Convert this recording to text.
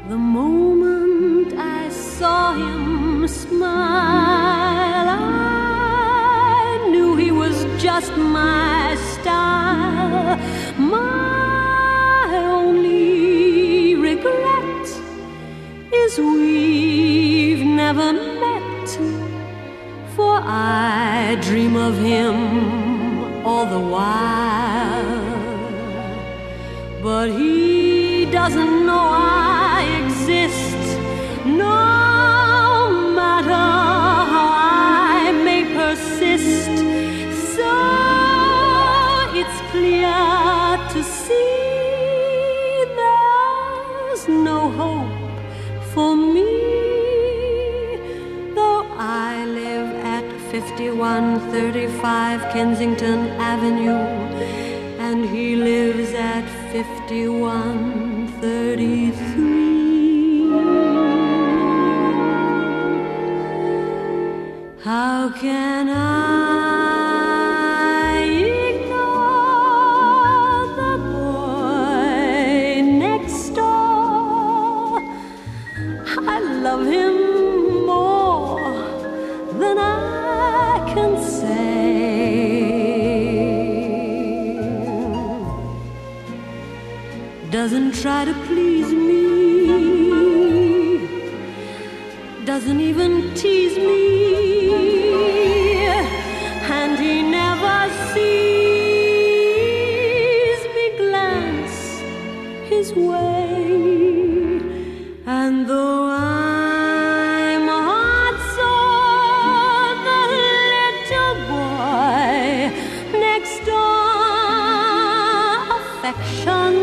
The moment I saw him smile, I knew he was just my style. My only regret is we've never met, for I dream of him all the while. But he doesn't know I exist, no matter how I may persist. So it's clear to see there's no hope for me, though I live at 5135 Kensington Avenue, and he lives at 5133. How can I ignore the boy next door? I love him more than I can say. Doesn't try to please me, doesn't even tease me, and he never sees me glance his way. And though I'm heart-sore, the little boy next door affection